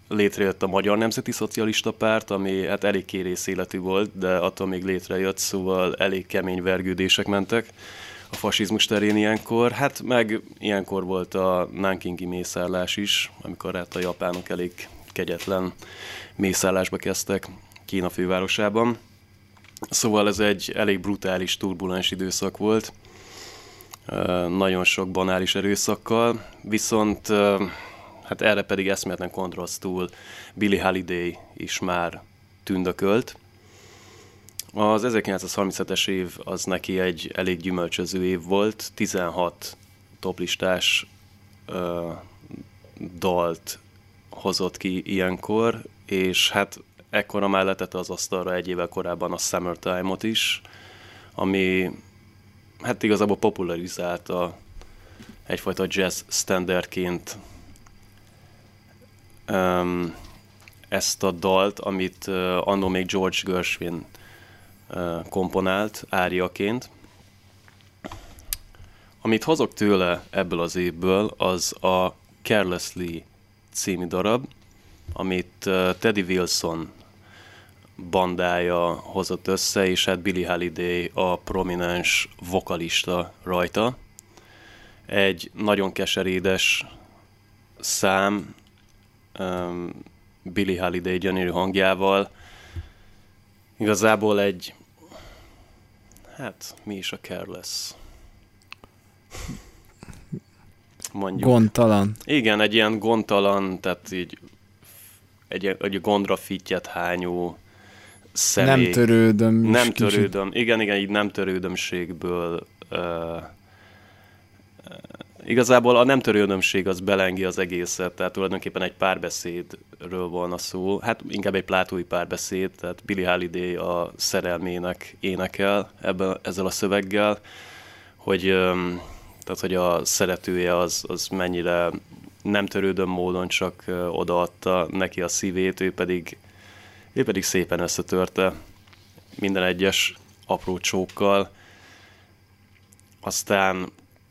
létrejött a Magyar Nemzeti Szocialista Párt, ami hát elég kérészéletű volt, de attól még létrejött, szóval elég kemény vergődések mentek a fasizmus terén ilyenkor. Hát meg ilyenkor volt a nankingi mészárlás is, amikor hát a japánok elég kegyetlen mészárlásba kezdtek Kína fővárosában. Szóval ez egy elég brutális, turbulens időszak volt, nagyon sok banális erőszakkal, viszont hát erre pedig eszméletlen kontrasztul Billie Holiday is már tündökölt. Az 1937-es év az neki egy elég gyümölcsöző év volt, 16 toplistás dalt hozott ki ilyenkor, és hát ekkora már letette az asztalra egy évvel korábban a Summertime-ot is, ami hát igazából popularizálta egyfajta jazz standardként ezt a dalt, amit annó még George Gershwin komponált áriaként. Amit hozok tőle ebből az évből, az a Carelessly című darab, amit Teddy Wilson bandája hozott össze, és hát Billie Holiday a prominens vokalista rajta. Egy nagyon keserédes szám, Billie Holiday gyönyörű hangjával. Igazából egy, hát mi is a Careless? Mondjuk. Gondtalan. Igen, egy ilyen gondtalan, tehát így egy gondra fittyet hányó személy. Nem törődöm. Nem törődöm. Igen, így nem törődömségből. Igazából a nem törődömség az belengi az egészet, tehát tulajdonképpen egy párbeszédről volna szó. Hát inkább egy plátói párbeszéd, tehát Billie Holiday a szerelmének énekel ezzel a szöveggel, hogy a szeretője az mennyire nem törődöm módon csak odaadta neki a szívét, ő pedig szépen összetörte minden egyes apró csókkal. Aztán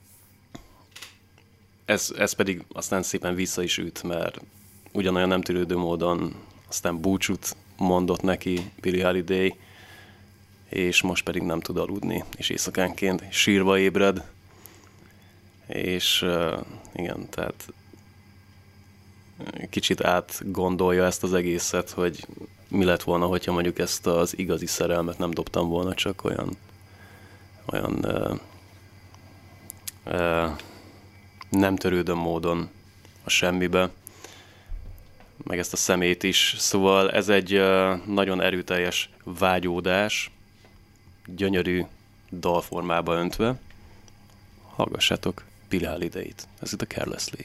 ez pedig aztán szépen vissza is üt, mert ugyanolyan nem törődő módon aztán búcsút mondott neki Billie Holiday, és most pedig nem tud aludni, és éjszakánként sírva ébred. És igen, tehát kicsit átgondolja ezt az egészet, hogy mi lett volna, hogyha mondjuk ezt az igazi szerelmet nem dobtam volna, csak olyan nem törődöm módon a semmibe, meg ezt a szemét is. Szóval ez egy nagyon erőteljes vágyódás, gyönyörű dalformába öntve. Hallgassátok Billie Holiday-t. Ez itt a Carelessly.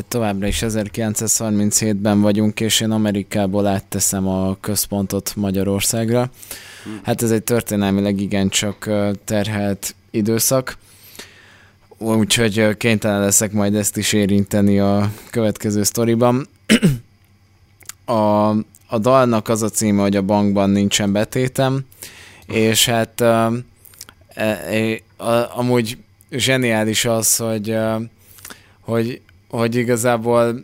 továbbra is 1937-ben vagyunk, és én Amerikából átteszem a központot Magyarországra. Hát ez egy történelmileg igencsak terhelt időszak, úgyhogy kénytelen leszek majd ezt is érinteni a következő sztoriban. A dalnak az a címe, hogy a bankban nincsen betétem, és hát amúgy zseniális az, hogy igazából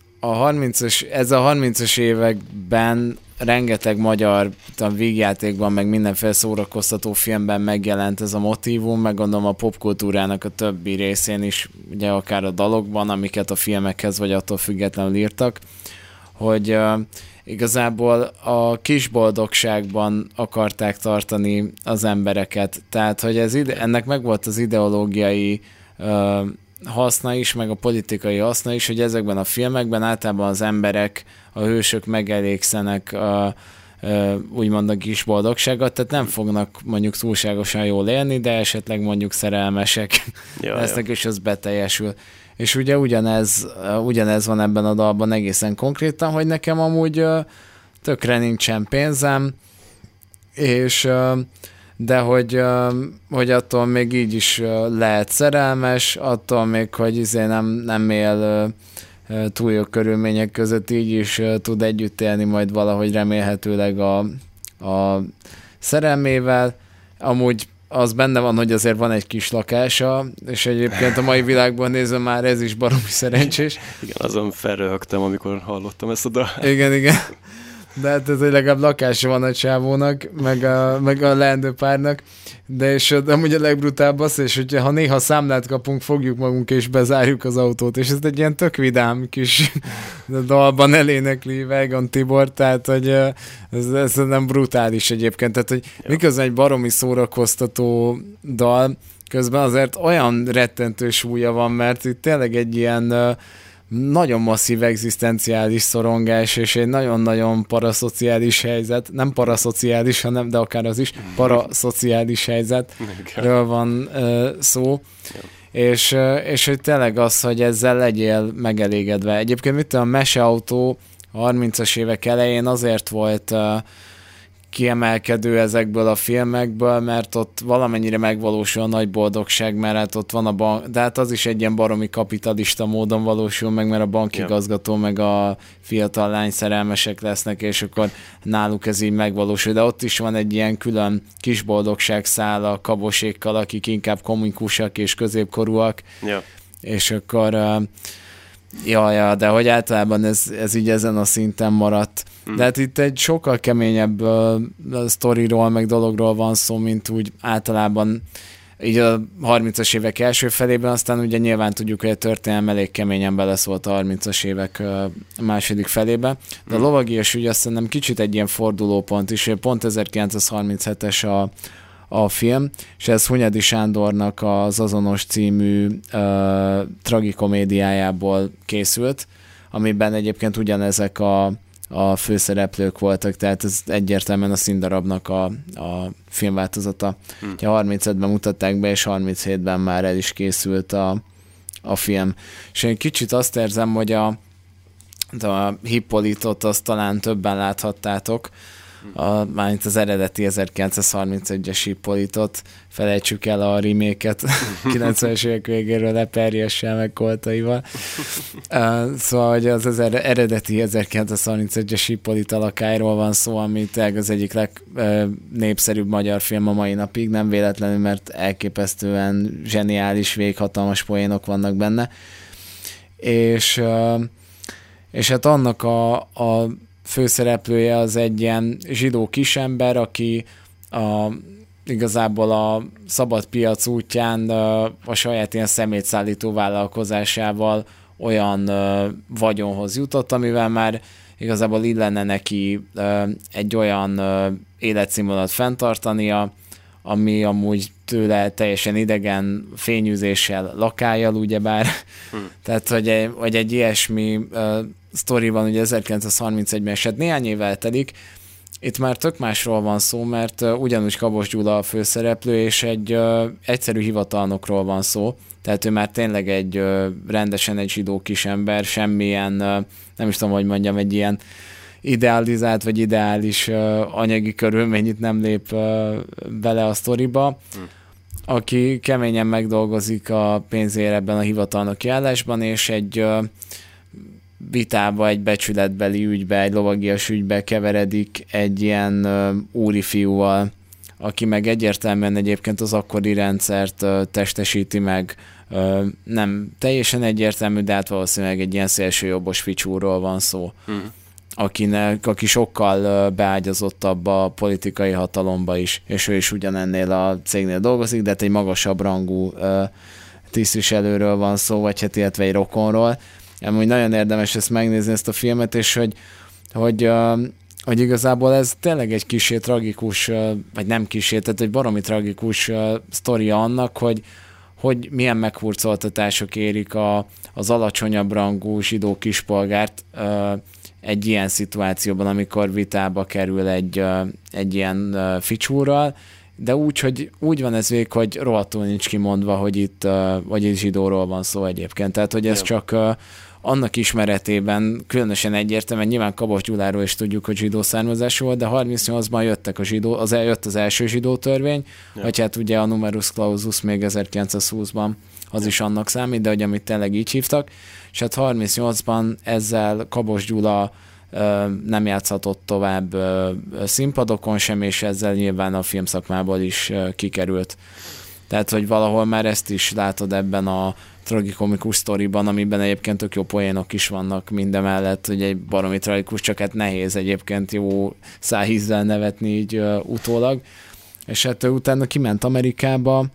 ez a 30-as években rengeteg magyar vígjátékban, meg mindenféle szórakoztató filmben megjelent ez a motívum, meg gondolom a popkultúrának a többi részén is, ugye akár a dalokban, amiket a filmekhez vagy attól függetlenül írtak, hogy igazából a kisboldogságban akarták tartani az embereket. Tehát, hogy ennek megvolt az ideológiai haszna is, meg a politikai haszna is, hogy ezekben a filmekben általában az emberek, a hősök megelégszenek úgymond a kis boldogságot, tehát nem fognak mondjuk túlságosan jól élni, de esetleg mondjuk szerelmesek lesznek, és az beteljesül. És ugye ugyanez van ebben a dalban egészen konkrétan, hogy nekem amúgy tökre nincsen pénzem, és de hogy attól még így is lehet szerelmes, attól még, hogy nem él túl jó körülmények között, így is tud együtt élni majd valahogy remélhetőleg a szerelmével. Amúgy az benne van, hogy azért van egy kis lakása, és egyébként a mai világban nézve már ez is baromi szerencsés. Igen, azon felröhögtem, amikor hallottam ezt a dalt. Igen. De hát ez, hogy legalább lakása van a csávónak, meg a leendő párnak, de és amúgy a legbrutább az, és hogyha ha néha számlát kapunk, fogjuk magunk és bezárjuk az autót, és ez egy ilyen tök vidám kis dalban elénekli Weigon Tibor, tehát hogy ez nem brutális egyébként, tehát hogy miközben egy baromi szórakoztató dal, közben azért olyan rettentő súlya van, mert itt tényleg egy ilyen nagyon masszív egzisztenciális szorongás, és egy nagyon-nagyon paraszociális helyzet, nem paraszociális, hanem, de akár az is, paraszociális helyzetről van szó, és hogy tényleg az, hogy ezzel legyél megelégedve. Egyébként a Meseautó a 30-as évek elején azért volt kiemelkedő ezekből a filmekből, mert ott valamennyire megvalósul a nagy boldogság, mert hát ott van a bank, de hát az is egy ilyen baromi kapitalista módon valósul meg, mert a bankigazgató meg a fiatal lány szerelmesek lesznek, és akkor náluk ez így megvalósul, de ott is van egy ilyen külön kis boldogság szál a kabosékkal, akik inkább komikusak és középkorúak, és akkor de hogy általában ez így ezen a szinten maradt. De hát itt egy sokkal keményebb sztoriról, meg dologról van szó, mint úgy általában így a 30-as évek első felében, aztán ugye nyilván tudjuk, hogy a történelem elég keményen beleszólt a 30-as évek második felében. De a lovagias ügy azt szerintem kicsit egy ilyen fordulópont is, pont 1937-es a film, és ez Hunyadi Sándornak az Azonos című tragikomédiájából készült, amiben egyébként ugyanezek a főszereplők voltak, tehát ez egyértelműen a színdarabnak a filmváltozata. Ugye 35-ben mutatták be, és 37-ben már el is készült a film. És én kicsit azt érzem, hogy a Hippolytot azt talán többen láthattátok, mármint az eredeti 1931-es Hippolytot, felejtsük el a remake-et 90-es évek végéről Leperjessel meg Koltaival. Szóval, hogy az eredeti 1931-es Hippolyt a lakályról van szó, ami tényleg az egyik legnépszerűbb magyar film a mai napig, nem véletlenül, mert elképesztően zseniális, véghatalmas poénok vannak benne. És hát annak a főszereplője az egy ilyen zsidó kisember, aki igazából a szabad piac útján a saját ilyen szemétszállító vállalkozásával olyan vagyonhoz jutott, amivel már igazából illene neki egy olyan életszínvonalat fenntartania, ami amúgy tőle teljesen idegen, fényűzéssel, lakályjal, ugyebár. Tehát, hogy egy ilyesmi sztori van ugye 1931-ben, és hát néhány év eltelik, itt már tök másról van szó, mert ugyanúgy Kabos Gyula a főszereplő, és egy egyszerű hivatalnokról van szó, tehát ő már tényleg egy rendesen egy zsidó kisember, semmilyen, nem is tudom, hogy mondjam, egy ilyen idealizált vagy ideális anyagi körülmény itt nem lép bele a sztoriba, aki keményen megdolgozik a pénzért ebben a hivatalnoki állásban, és egy vitába, egy becsületbeli ügybe, egy lovagias ügybe keveredik egy ilyen úri fiúval, aki meg egyértelműen egyébként az akkori rendszert testesíti meg. Nem teljesen egyértelmű, de hát valószínűleg egy ilyen szélsőjobbos ficsúról van szó, aki sokkal beágyazottabb a politikai hatalomba is, és ő is ugyanennél a cégnél dolgozik, de hát egy magasabb rangú tisztviselőről van szó, vagy hát illetve egy rokonról. Amúgy nagyon érdemes ezt megnézni, ezt a filmet, és hogy igazából ez tényleg egy kissé tragikus, vagy nem kissé, tehát egy baromi tragikus sztoria annak, hogy milyen meghurcoltatások érik az alacsonyabb rangú zsidó kispolgárt egy ilyen szituációban, amikor vitába kerül egy ilyen ficsúrral, de úgy van ez végig, hogy rohadtul nincs kimondva, hogy itt zsidóról van szó egyébként. Tehát, hogy ez csak annak ismeretében különösen egyértelműen, nyilván Kabos Gyuláról is tudjuk, hogy zsidó származású volt, de 38-ban jött az első zsidó törvény, vagy hát ugye a numerus clausus még 1920-ban az is annak számít, de hogy amit tényleg így hívtak, és hát 38-ban ezzel Kabos Gyula nem játszhatott tovább színpadokon sem, és ezzel nyilván a filmszakmából is kikerült. Tehát, hogy valahol már ezt is látod ebben a tragikomikus sztoriban, amiben egyébként tök jó poénok is vannak mindemellett, hogy egy baromi tragikus, csak hát nehéz egyébként jó szájízzel nevetni így utólag. És hát utána kiment Amerikába,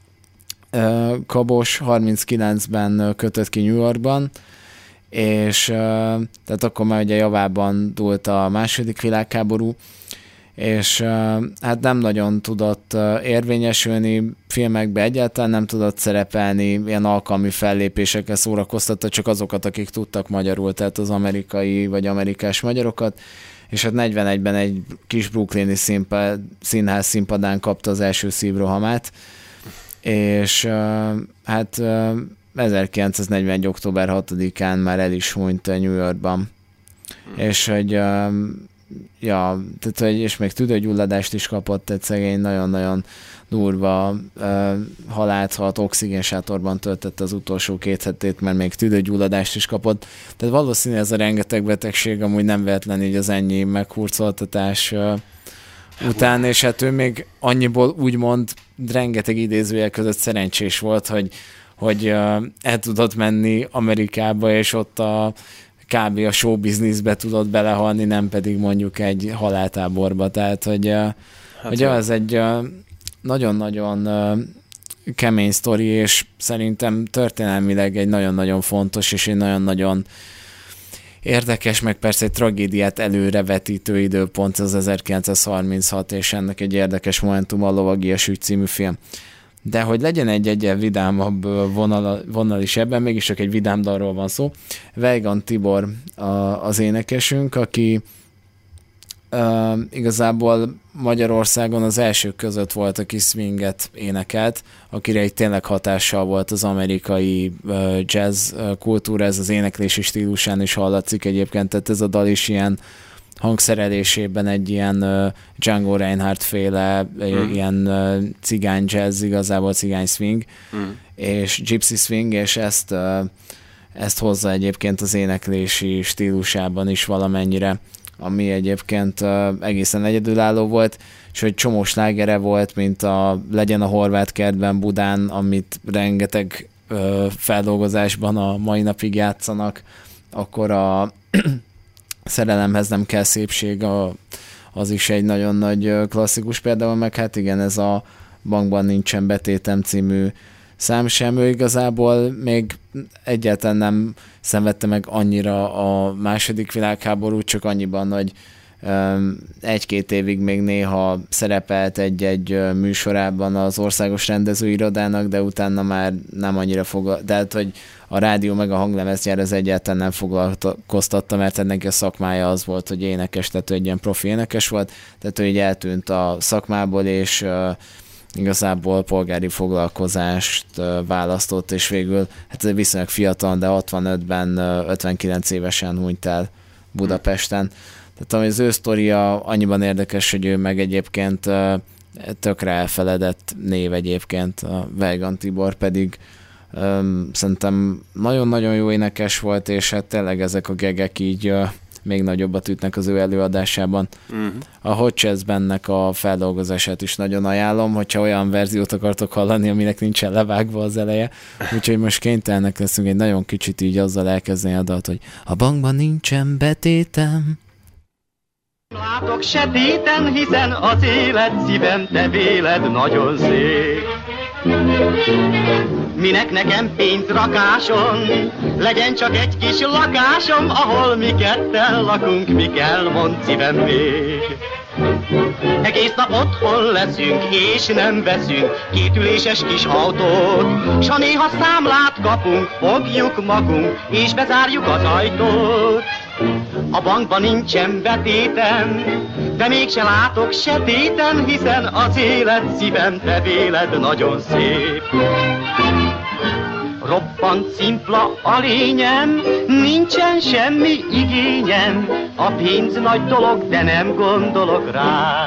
Kabos 39-ben kötött ki New Yorkban, és tehát akkor már ugye javában dúlt a második világháború, és hát nem nagyon tudott érvényesülni filmekbe, egyáltalán nem tudott szerepelni, ilyen alkalmi fellépésekkel szórakoztatta csak azokat, akik tudtak magyarul, tehát az amerikai vagy amerikás magyarokat, és hát 41-ben egy kis brooklyni színház színpadán kapta az első szívrohamát, és hát 1941. október 6-án már el is hunyt New Yorkban. És hogy és még tüdőgyulladást is kapott, egy szegény nagyon-nagyon durva halált halt, oxigénsátorban töltette az utolsó 2 hetét, mert még tüdőgyulladást is kapott. Tehát valószínű ez a rengeteg betegség amúgy nem véletlen így az ennyi meghurcoltatás után, és hát ő még annyiból úgymond rengeteg idézőjel között szerencsés volt, hogy el tudott menni Amerikába, és ott kb. A showbizniszbe tudott belehalni, nem pedig mondjuk egy haláltáborba. Tehát, hogy az egy nagyon-nagyon kemény sztori, és szerintem történelmileg egy nagyon-nagyon fontos, és egy nagyon-nagyon érdekes, meg persze egy tragédiát előrevetítő időpont az 1936, és ennek egy érdekes momentum a Lovagias ügy című film. De hogy legyen egy vidámabb vonal is ebben, mégis csak egy vidám dalról van szó. Weigan Tibor az énekesünk, aki igazából Magyarországon az elsők között volt, aki swinget énekelt, akire egy tényleg hatással volt az amerikai jazz kultúra, ez az éneklési stílusán is hallatszik egyébként, tehát ez a dal is ilyen hangszerelésében egy ilyen Django Reinhardt féle ilyen cigány jazz, igazából cigány swing, és gypsy swing, és ezt hozza egyébként az éneklési stílusában is valamennyire, ami egyébként egészen egyedülálló volt, és hogy csomó slágere volt, mint a Legyen a horvát kertben Budán, amit rengeteg feldolgozásban a mai napig játszanak, akkor a Szerelemhez nem kell szépség, az is egy nagyon nagy klasszikus például, meg hát igen, ez a Bankban nincsen betétem című szám sem, ő igazából még egyáltalán nem szenvedte meg annyira a második világháborút, csak annyiban, hogy 1-2 évig még néha szerepelt egy műsorában az Országos Rendezőirodának, de utána már nem annyira tehát, hogy a rádió meg a hanglemezgyár az egyáltalán nem foglalkoztatta, mert neki a szakmája az volt, hogy énekes, tehát egy ilyen profi énekes volt, tehát ő így eltűnt a szakmából, és igazából polgári foglalkozást választott, és végül hát viszonylag fiatal, de 65-ben 59 évesen hunyt el Budapesten. Tehát az ő sztoria annyiban érdekes, hogy ő meg egyébként tökre elfeledett név egyébként, a Weigan Tibor pedig szerintem nagyon-nagyon jó énekes volt, és hát tényleg ezek a gegek így még nagyobbat ütnek az ő előadásában. A Hot Jazz Bandnek a feldolgozását is nagyon ajánlom, hogyha olyan verziót akartok hallani, aminek nincsen levágva az eleje. Úgyhogy most kénytelenek leszünk egy nagyon kicsit így azzal elkezdeni a dalt, hogy a bankban nincsen betétem. Látok sötéten, hiszen az élet szívem, te véled nagyon szép. Minek nekem pénz rakáson, legyen csak egy kis lakásom, ahol mi ketten lakunk, mi kell, mondd szívem még. Egész nap otthon leszünk, és nem veszünk kétüléses kis autót, s ha néha számlát kapunk, fogjuk magunk, és bezárjuk az ajtót. A bankban nincsen betétem, de mégse látok sötéten, hiszen az élet szívem, te véled nagyon szép. Roppant szimpla a lényem, nincsen semmi igényem, a pénz nagy dolog, de nem gondolok rá.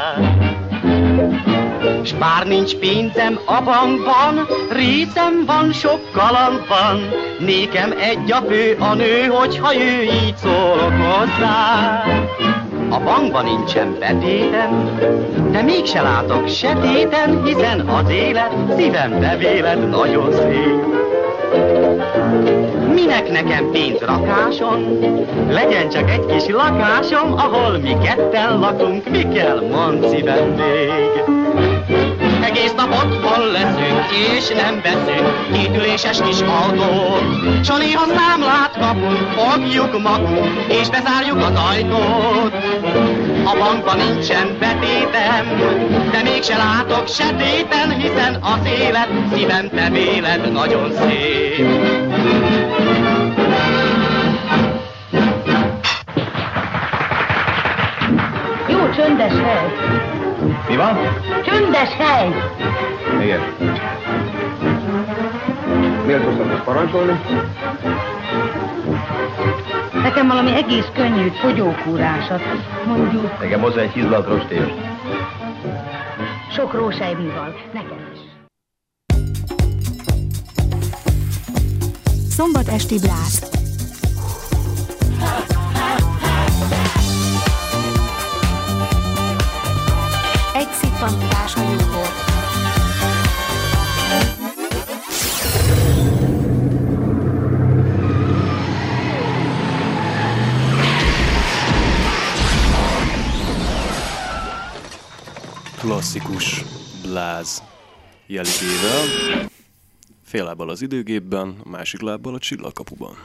S bár nincs pénzem a bankban, részem van, sok kaland van, nékem egy a fő a nő, hogyha ő így szólok hozzá. A bankban nincsen betétem, de mégse látok sötéten, hiszen az élet szívem, te véled nagyon szép. Minek nekem pénz rakáson, legyen csak egy kis lakásom, ahol mi ketten lakunk, mi kell, mondd szívem még. Egész nap otthon leszünk, és nem veszünk kétüléses kis autót, s ha néha számlát kapunk, fogjuk magunk, és bezárjuk az ajtót. A bankban nincsen betétem, de mégse látok sötéten, hiszen az élet szívem, te véled nagyon szép. Jó csöndes hely. Mi van? Csöndes hely. Igen. Miért hoztam ezt parancsolni? Nekem valami egész könnyű fogyókúrásat, mondjuk. Nekem hozzá egy hízlalt rostést. Sok rósejmival, nekem is. Szombat esti bláz. Egy szippantás a jóból. Klasszikus bláz jelikével, fél lábbal az időgépben, a másik lábbal a csillagkapuban.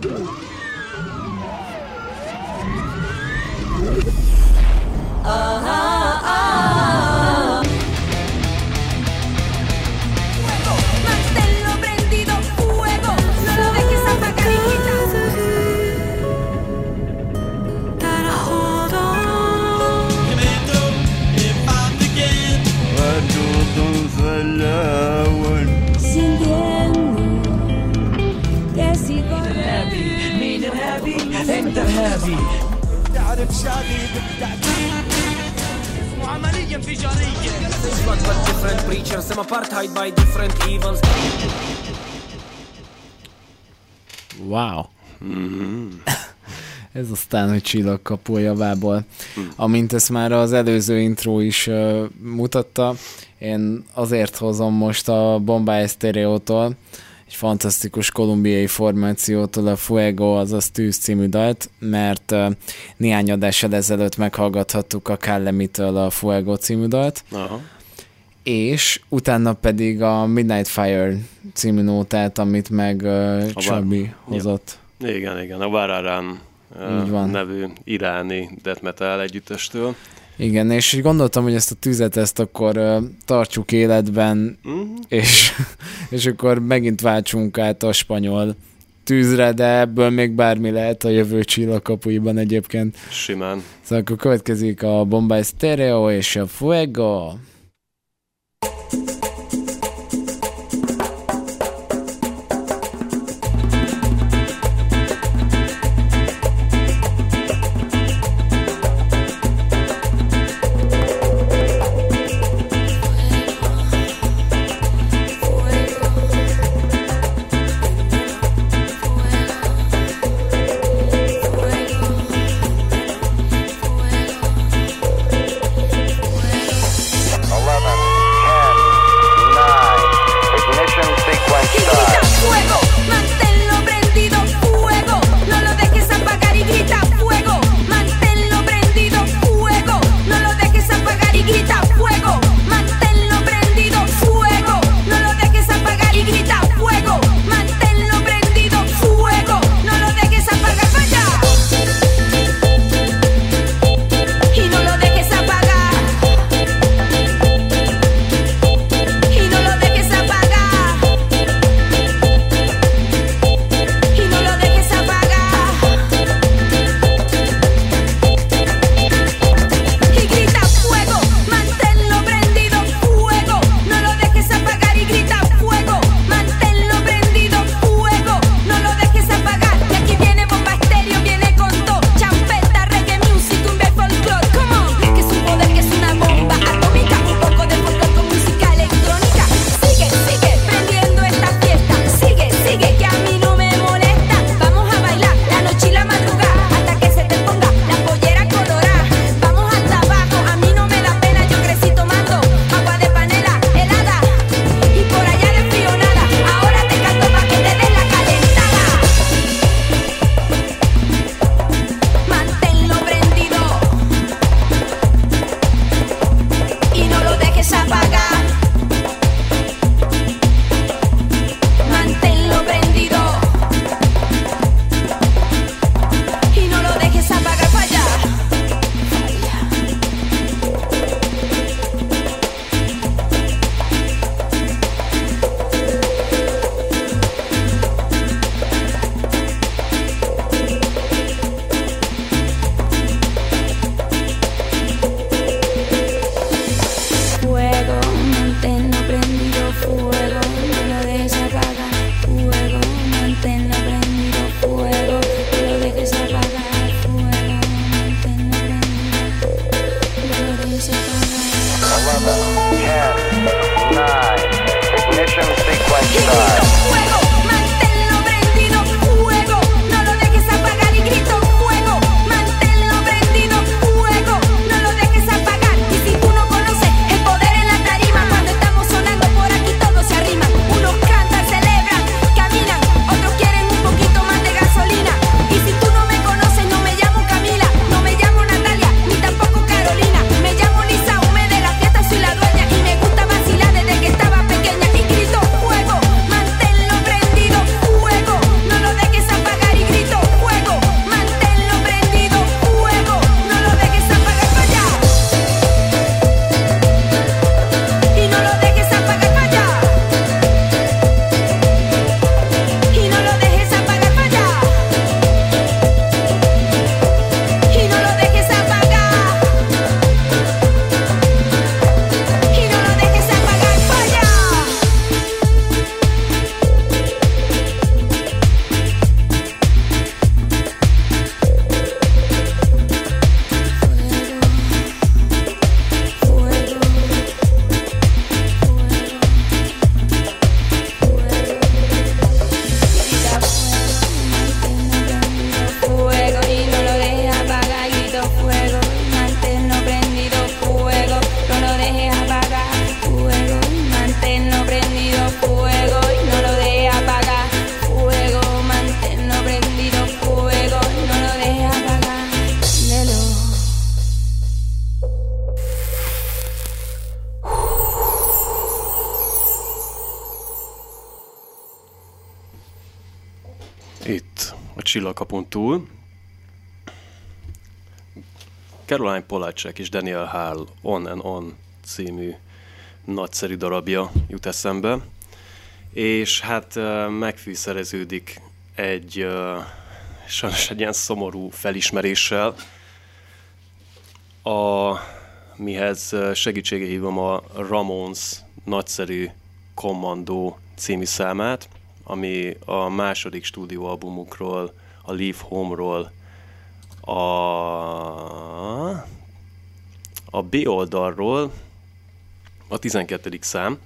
تعرف شادي وعملية انفجارية Blood but different preachers Some apartheid by different evils Wow. Ez aztán, hogy csillagkapu a javából. Amint ezt már az előző intro is mutatta, én azért hozom most a Bombay Estereótól, egy fantasztikus kolumbiai formációtól a Fuego, azaz Tűz című dalt, mert néhány adással ezelőtt meghallgathattuk a Callemitől a Fuego című dalt, és utána pedig a Midnight Fire című nótát, amit meg Csabi hozott. Igen, a Vararán Így van. nevű iráni death metal együttestől. Igen, és így gondoltam, hogy ezt a tüzet, ezt akkor tartsuk életben, és akkor megint váltsunk át a spanyol tűzre, de ebből még bármi lehet a jövő csillagkapuiban egyébként. Simán. Szóval akkor következik a Bombay Stereo és a Fuego. Itt a csillagkapun túl. Caroline Polachek és Daniel Hall On and On című nagyszerű darabja jut eszembe, és hát megfűszereződik sajnos egy ilyen szomorú felismeréssel, mihez segítségre hívom a Ramones nagyszerű Commando című számát, ami a második stúdióalbumukról, a Leave Home-ról a B oldalról a 12. szám,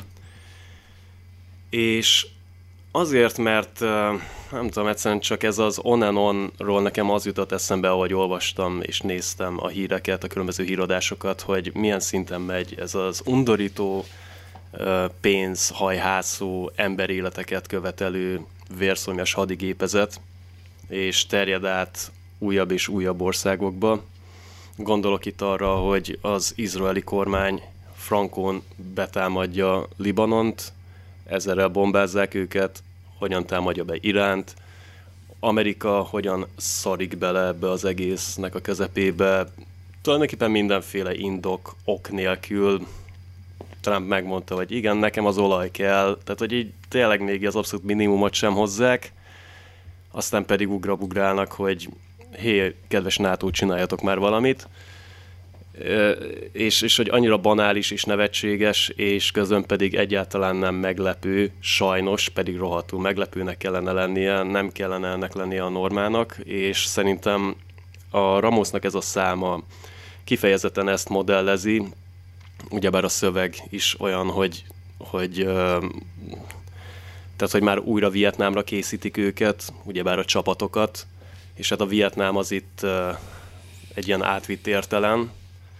és azért, mert nem tudom, egyszerűen csak ez az On and On-ról nekem az jutott eszembe, ahogy olvastam és néztem a híreket, a különböző híradásokat, hogy milyen szinten megy ez az undorító, pénzhajhászó, emberéleteket követelő vérszomjas hadigépezet, és terjed át újabb és újabb országokba. Gondolok itt arra, hogy az izraeli kormány frankón betámadja Libanont, ezerrel bombázzák őket, hogyan támadja be Iránt, Amerika hogyan szarik bele ebbe az egésznek a közepébe, tulajdonképpen mindenféle indok, ok nélkül. Trump megmondta, hogy igen, nekem az olaj kell, tehát hogy így tényleg még az abszolút minimumot sem hozzák, aztán pedig ugrálnak, hogy hé, kedves NATO, csináljatok már valamit, és hogy annyira banális és nevetséges, és közben pedig egyáltalán nem meglepő, sajnos, pedig rohadtul meglepőnek kellene lennie, nem kellene ennek lennie a normának, és szerintem a Ramonesnak ez a száma kifejezetten ezt modellezi, ugyebár a szöveg is olyan, hogy már újra Vietnámra készítik őket, ugyebár a csapatokat, és hát a Vietnám az itt egy ilyen átvitt értelem.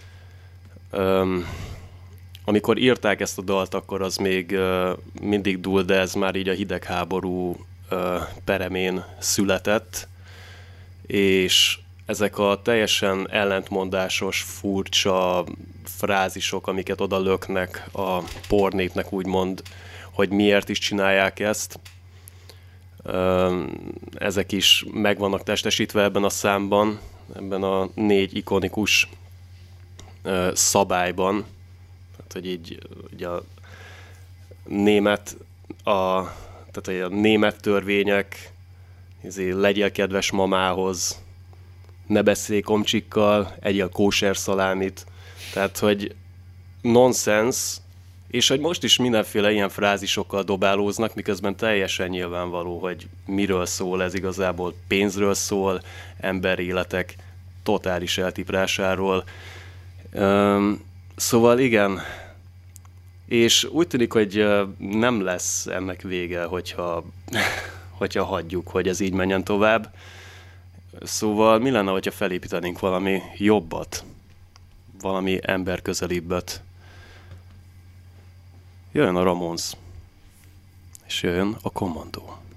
Amikor írták ezt a dalt, akkor az még mindig dúl, de ez már így a hidegháború peremén született, és ezek a teljesen ellentmondásos, furcsa frázisok, amiket oda löknek a pornépnek, úgymond, hogy miért is csinálják ezt, ezek is meg vannak testesítve ebben a számban, ebben a 4 ikonikus szabályban, tehát hogy így ugye a német törvények, legyél kedves mamához, ne beszélj komcsikkal, egyél kóser szalámit, tehát hogy nonsens, és hogy most is mindenféle ilyen frázisokkal dobálóznak, miközben teljesen nyilvánvaló, hogy miről szól ez igazából, pénzről szól, emberéletek totális eltiprásáról. Szóval igen, és úgy tűnik, hogy nem lesz ennek vége, hogyha hagyjuk, hogy ez így menjen tovább. Szóval mi lenne, hogyha felépítenénk valami jobbat, valami emberközelibbet? Jöjjön a Ramones, és jöjjön a Commando.